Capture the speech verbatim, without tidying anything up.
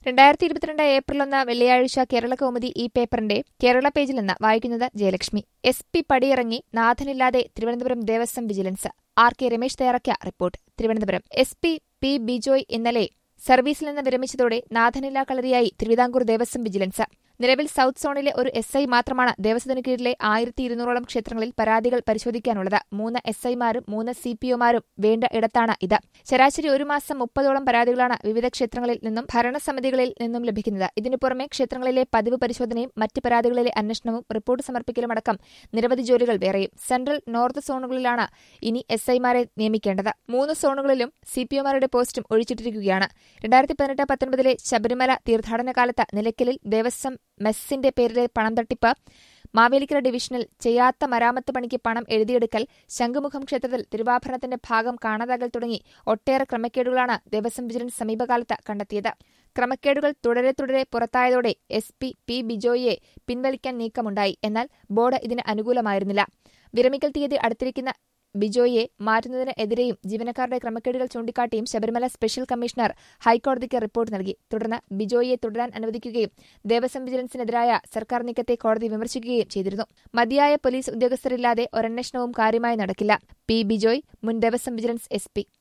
രണ്ടായിരത്തി ഇരുപത്തിരണ്ട് ഏപ്രിൽ ഒന്ന് വെള്ളിയാഴ്ച കേരള കൗമുദി ഈ പേപ്പറിന്റെ കേരള പേജിൽ നിന്ന് വായിക്കുന്നത് ജയലക്ഷ്മി. എസ് പി പടിയിറങ്ങി, നാഥനില്ലാതെ Thiruvananthapuram Devaswom vigilance. R K Ramesh തയ്യാറാക്കിയ report. Thiruvananthapuram S P P Bijoy ഇന്നലെ സർവീസിൽ നിന്ന് വിരമിച്ചതോടെ നാഥനില്ലാ കളരിയായി തിരുവിതാംകൂർ ദേവസ്വം വിജിലൻസ്. നിലവിൽ സൌത്ത് സോണിലെ ഒരു എസ് ഐ മാത്രമാണ് ദേവസ്വത്തിനു കീഴിലെ ആയിരത്തി ഇരുന്നൂറോളം ക്ഷേത്രങ്ങളിൽ പരാതികൾ പരിശോധിക്കാനുള്ളത്. മൂന്ന് എസ് ഐമാരും മൂന്ന് സി പി ഒമാരും വേണ്ട ഇടത്താണ് ഇത്. ശരാശരി ഒരു മാസം മുപ്പതോളം പരാതികളാണ് വിവിധ ക്ഷേത്രങ്ങളിൽ നിന്നും ഭരണസമിതികളിൽ നിന്നും ലഭിക്കുന്നത്. ഇതിനു പുറമെ ക്ഷേത്രങ്ങളിലെ പതിവ് പരിശോധനയും മറ്റ് പരാതികളിലെ അന്വേഷണവും റിപ്പോർട്ട് സമർപ്പിക്കലുമടക്കം നിരവധി ജോലികൾ വേറെയും. സെൻട്രൽ നോർത്ത് സോണുകളിലാണ് ഇനി എസ് ഐമാരെ നിയമിക്കേണ്ടത്. മൂന്ന് സോണുകളിലും സി പി ഒമാരുടെ പോസ്റ്റും ഒഴിച്ചിട്ടിരിക്കുകയാണ്. രണ്ടായിരത്തി പതിനെട്ട് പത്തൊൻപതിലെ ശബരിമല തീർത്ഥാടന കാലത്ത് നിലയ്ക്കലിൽ ദേവസ്വം മെസ്സിന്റെ പേരിലെ പണം തട്ടിപ്പ്, മാവേലിക്കര ഡിവിഷനിൽ ചെയ്യാത്ത മരാമത്ത് പണിക്ക് പണം എഴുതിയെടുക്കൽ, ശംഖുമുഖം ക്ഷേത്രത്തിൽ തിരുവാഭരണത്തിന്റെ ഭാഗം കാണാതാകൽ തുടങ്ങി ഒട്ടേറെ ക്രമക്കേടുകളാണ് ദേവസ്വം വിജിലൻസ് സമീപകാലത്ത് കണ്ടെത്തിയത്. ക്രമക്കേടുകൾ തുടരെ തുടരെ പുറത്തായതോടെ എസ് പി പി ബിജോയിയെ പിൻവലിക്കാൻ നീക്കമുണ്ടായി. എന്നാൽ ബോർഡ് ഇതിന് അനുകൂലമായിരുന്നില്ല. വിരമിക്കൽ തീയതി അടുത്തിരിക്കുന്ന ബിജോയിയെ മാറ്റുന്നതിന് എതിരെയും ജീവനക്കാരുടെ ക്രമക്കേടുകൾ ചൂണ്ടിക്കാട്ടിയും ശബരിമല സ്പെഷ്യൽ കമ്മീഷണർ ഹൈക്കോടതിക്ക് റിപ്പോർട്ട് നൽകി. തുടർന്ന് ബിജോയിയെ തുടരാൻ അനുവദിക്കുകയും ദേവസ്വം വിജിലൻസിനെതിരായ സർക്കാർ നീക്കത്തെ കോടതി വിമർശിക്കുകയും ചെയ്തിരുന്നു. മതിയായ പോലീസ് ഉദ്യോഗസ്ഥരില്ലാതെ ഒരന്വേഷണവും കാര്യമായി നടക്കില്ല. പി ബിജോയ്, മുൻ ദേവസ്വം വിജിലൻസ് എസ് പി.